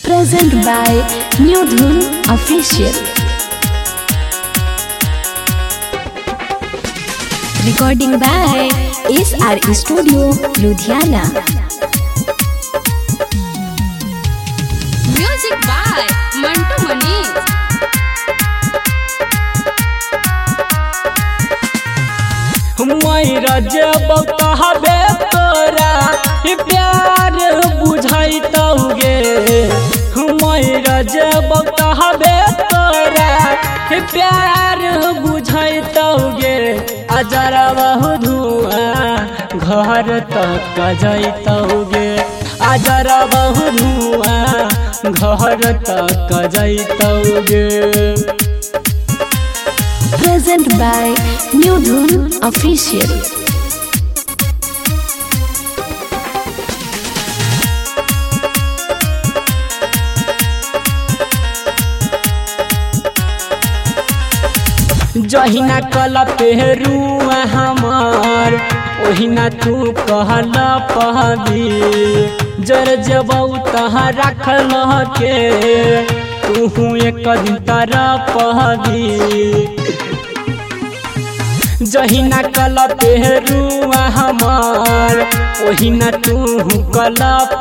Present by New Dhun Official. Recording by SR Studio, Ludhiana. Music by Mantu Manish. मैरा जब कहबे तोरा प्यार बुझाइतौगे मैरा जब कहबे तोरा प्यार बुझाइतौगे अजरा बहु धुआं घर तक जैतौगे अजरा बहु धुआं घर तक जैतौगे। Present by New Dhun Official. जहिना कल पेरुआ हमार ओहिना तू कहला पहबी जर जबौ तहाँ रखल के तू एक दिन तरह पहबी जहिना कल पेरुआ हमार ओहिना तू कल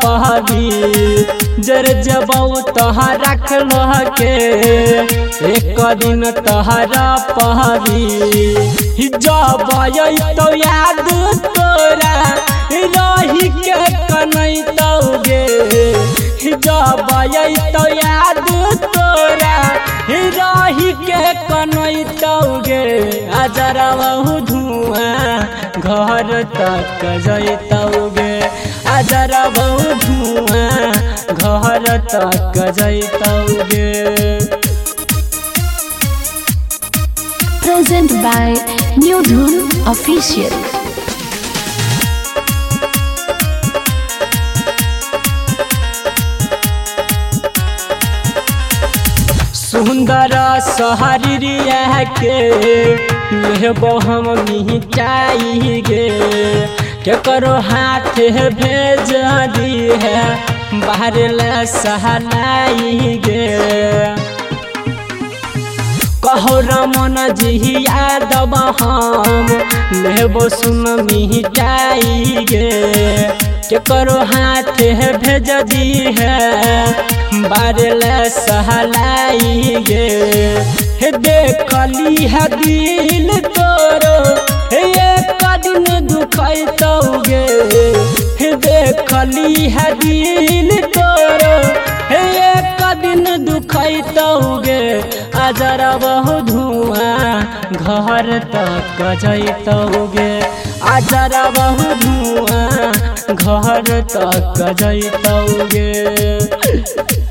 पहबी जर जबौ तहाँ रखल के एक दिन तहरा पहबी जब तो याद तोरा रही के कनैतौगे जब तो याद तोरा रही के कनैतौगे अजरा बहु धुआं घर तक जैतौगे अजरा बहु धुआं घर तक जैतौगे। Present by New Dhun Official. सुंदर सहरिया के लेबो हम मिटाई गे केकरो हाथ भेज दी है बाहर ले सहलाई गे कहो रमन जी यादव हम लेबो सुन मिटाई गे केकरो हाथ भेज दी है बारल सहलाई गे देखली है दिल तोरो एक दिन दुखैतौगे देखली है दिल तोरो एक दिन दुखैतौगे अजरा बहु धुआं घर तक जैतौगे अजरा बहु धुआं घर तक जैतौगे।